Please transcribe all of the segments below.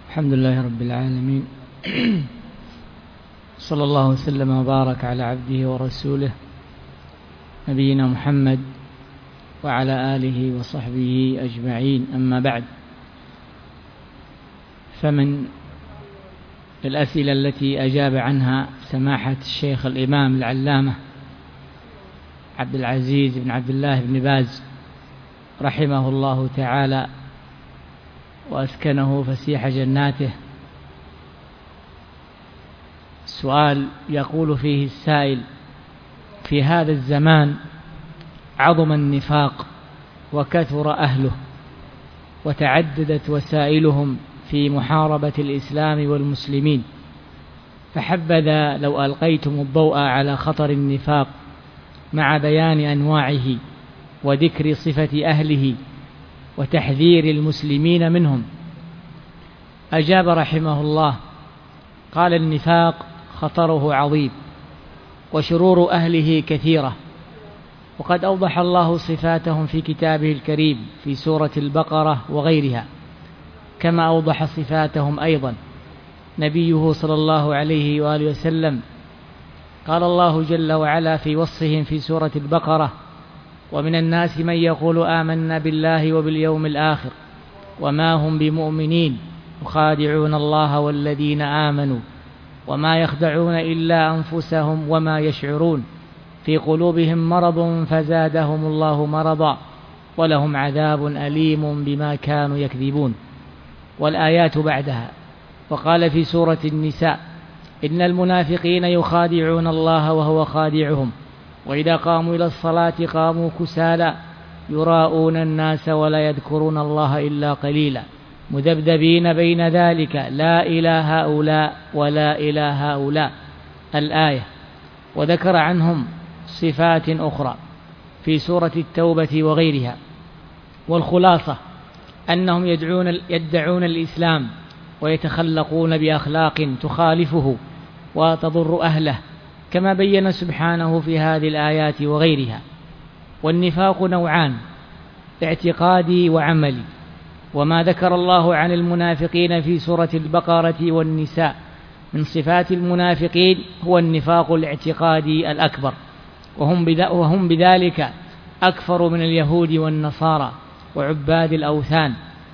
الحمد لله رب العالمين. صلى الله وسلم وبارك على عبده ورسوله نبينا محمد وعلى آله وصحبه أجمعين، أما بعد، فمن الأسئلة التي أجاب عنها سماحة الشيخ الإمام العلامة عبد العزيز بن عبد الله بن باز رحمه الله تعالى وأسكنه فسيح جناته، سؤال يقول فيه السائل: في هذا الزمان عظم النفاق وكثر أهله وتعددت وسائلهم في محاربة الإسلام والمسلمين، فحبذا لو ألقيتم الضوء على خطر النفاق مع بيان أنواعه وذكر صفة أهله وتحذير المسلمين منهم. أجاب رحمه الله قال: النفاق خطره عظيم وشرور أهله كثيرة، وقد أوضح الله صفاتهم في كتابه الكريم في سورة البقرة وغيرها، كما أوضح صفاتهم أيضا نبيه صلى الله عليه وآله وسلم. قال الله جل وعلا في وصفهم في سورة البقرة: ومن الناس من يقول آمنا بالله وباليوم الآخر وما هم بمؤمنين يخادعون الله والذين آمنوا وما يخدعون إلا أنفسهم وما يشعرون في قلوبهم مرض فزادهم الله مرضا ولهم عذاب أليم بما كانوا يكذبون. والآيات بعدها. وقال في سورة النساء: إن المنافقين يخادعون الله وهو خادعهم وإذا قاموا إلى الصلاة قاموا كسالى يراءون الناس ولا يذكرون الله إلا قليلا مذبذبين بين ذلك لا إلى هؤلاء ولا إلى هؤلاء، الآية. وذكر عنهم صفات أخرى في سورة التوبة وغيرها. والخلاصة أنهم يدعون الإسلام ويتخلقون بأخلاق تخالفه وتضر أهله، كما بين سبحانه في هذه الآيات وغيرها. والنفاق نوعان: اعتقادي وعملي. وما ذكر الله عن المنافقين في سورة البقرة والنساء من صفات المنافقين هو النفاق الاعتقادي الأكبر، وهم بذلك أكثر من اليهود والنصارى وعباد الأوثان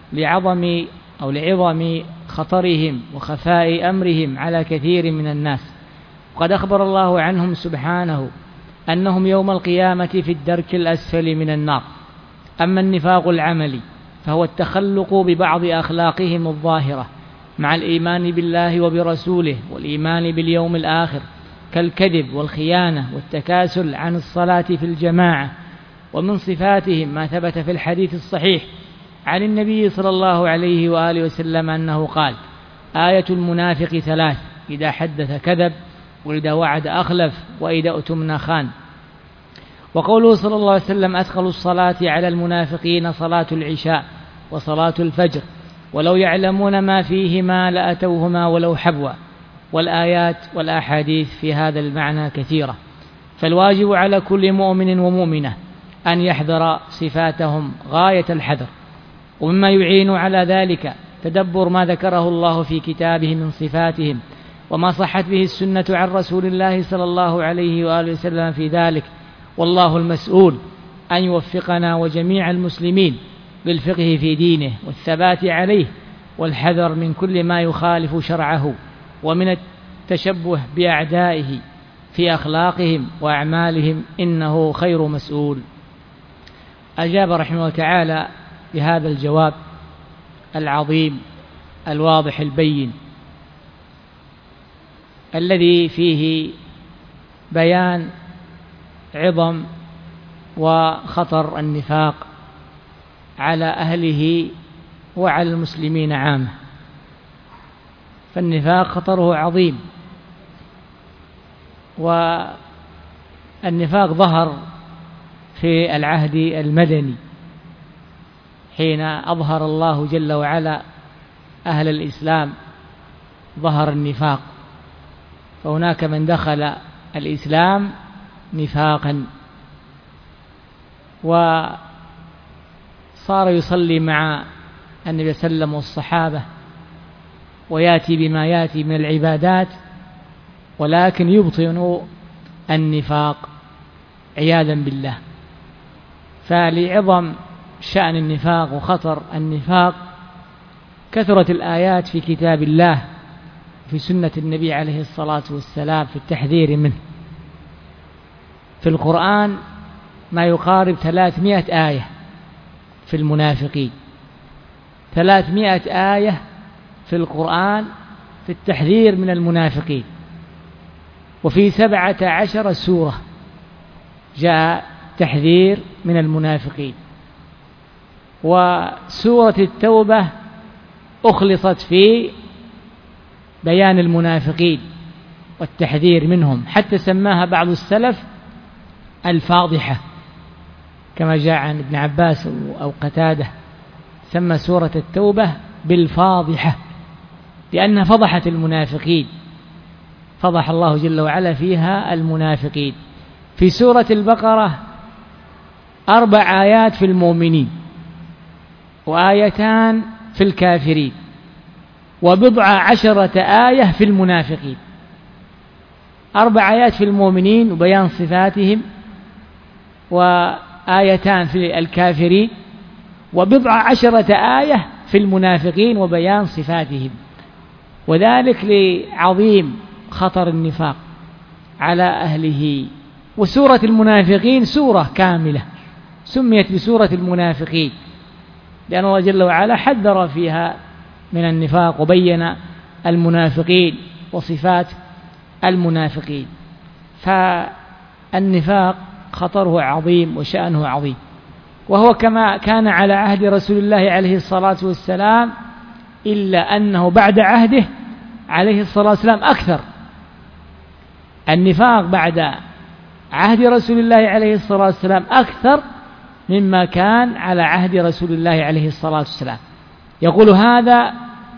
لعظم خطرهم وخفاء أمرهم على كثير من الناس. وقد أخبر الله عنهم سبحانه أنهم يوم القيامة في الدرك الأسفل من النار. أما النفاق العملي فهو التخلق ببعض أخلاقهم الظاهرة مع الإيمان بالله وبرسوله والإيمان باليوم الآخر، كالكذب والخيانة والتكاسل عن الصلاة في الجماعة. ومن صفاتهم ما ثبت في الحديث الصحيح عن النبي صلى الله عليه وآله وسلم أنه قال: آية المنافق ثلاث: إذا حدث كذب وإذا وعد أخلف وإذا اؤتمن خان. وقوله صلى الله عليه وسلم: أثقل الصلاة على المنافقين صلاة العشاء وصلاة الفجر ولو يعلمون ما فيهما لأتوهما ولو حبوا. والآيات والأحاديث في هذا المعنى كثيرة، فالواجب على كل مؤمن ومؤمنة أن يحذر صفاتهم غاية الحذر. ومما يعين على ذلك تدبر ما ذكره الله في كتابه من صفاتهم وما صحت به السنة عن رسول الله صلى الله عليه وآله وسلم في ذلك، والله المسؤول أن يوفقنا وجميع المسلمين بالفقه في دينه والثبات عليه والحذر من كل ما يخالف شرعه ومن التشبه بأعدائه في أخلاقهم وأعمالهم، إنه خير مسؤول. أجاب رحمه الله تعالى بهذا الجواب العظيم الواضح البين الذي فيه بيان عظم وخطر النفاق على أهله وعلى المسلمين عامة. فالنفاق خطره عظيم، والنفاق ظهر في العهد المدني حين أظهر الله جل وعلا أهل الإسلام ظهر النفاق، فهناك من دخل الإسلام نفاقا وصار يصلي مع النبي صلى الله عليه وسلم والصحابة ويأتي بما يأتي من العبادات، ولكن يبطن النفاق عياذا بالله. فلعظم شأن النفاق وخطر النفاق كثرت الآيات في كتاب الله في سنة النبي عليه الصلاة والسلام في التحذير منه. في القرآن ما يقارب 300 آية في المنافقين، 300 آية في القرآن في التحذير من المنافقين. وفي 17 سورة جاء تحذير من المنافقين. وسورة التوبة أخلصت في بيان المنافقين والتحذير منهم، حتى سماها بعض السلف الفاضحة، كما جاء عن ابن عباس أو قتادة، سمى سورة التوبة بالفاضحة لأنها فضحت المنافقين، فضح الله جل وعلا فيها المنافقين. في سورة البقرة 4 آيات في المؤمنين، وآيتان في الكافرين، و10 آية في المنافقين. 4 آيات في المؤمنين وبيان صفاتهم، وآيتان في الكافرين، و10 آية في المنافقين وبيان صفاتهم. وذلك لعظيم خطر النفاق على أهله. وسورة المنافقين سورة كاملة سميت بسورة المنافقين، لأن الله جل وعلا حذر فيها من النفاق وبين المنافقين وصفات المنافقين. فالنفاق خطره عظيم وشأنه عظيم، وهو كما كان على عهد رسول الله عليه الصلاة والسلام، إلا أنه بعد عهده عليه الصلاة والسلام أكثر. النفاق بعد عهد رسول الله عليه الصلاة والسلام أكثر مما كان على عهد رسول الله عليه الصلاة والسلام. يقول هذا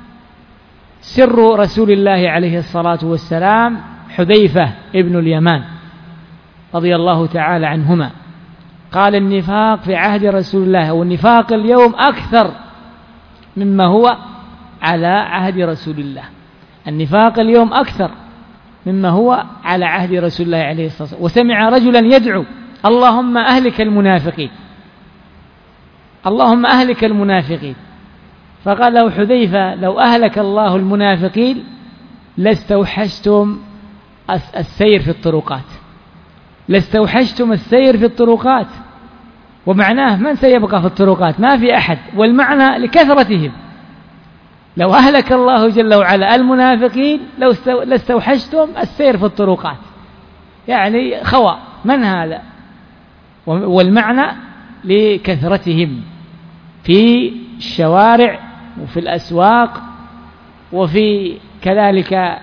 سر رسول الله عليه الصلاة والسلام حذيفة ابن اليمان رضي الله تعالى عنهما، قال النفاق في عهد رسول الله والنفاق اليوم أكثر مما هو على عهد رسول الله. النفاق اليوم أكثر مما هو على عهد رسول الله عليه الصلاة والسلام. وسمع رجلا يدعو اللهم أهلك المنافقين، اللهم أهلك المنافقين. فقال له حذيفة لو أهلك الله المنافقين لاستوحشتم السير في الطرقات، لاستوحشتم السير في الطرقات. ومعناه من سيبقى في الطرقات؟ ما في أحد، والمعنى لكثرتهم. لو أهلك الله جل وعلا المنافقين لاستوحشتم السير في الطرقات، يعني خوى من هذا. والمعنى لكثرتهم في الشوارع وفي الأسواق وفي كذلك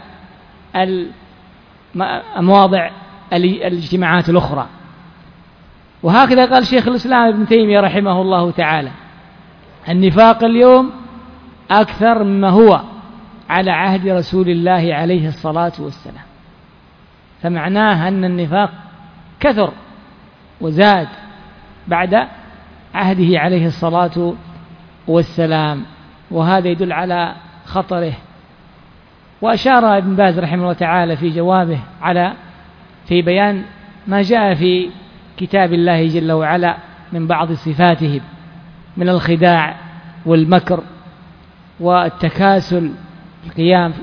المواضع الاجتماعات الأخرى. وهكذا قال شيخ الإسلام ابن تيمية رحمه الله تعالى النفاق اليوم أكثر مما هو على عهد رسول الله عليه الصلاة والسلام. فمعناه أن النفاق كثر وزاد بعد عهده عليه الصلاة والسلام، وهذا يدل على خطره. وأشار ابن باز رحمه الله تعالى في جوابه في بيان ما جاء في كتاب الله جل وعلا من بعض صفاتهم من الخداع والمكر والتكاسل القيام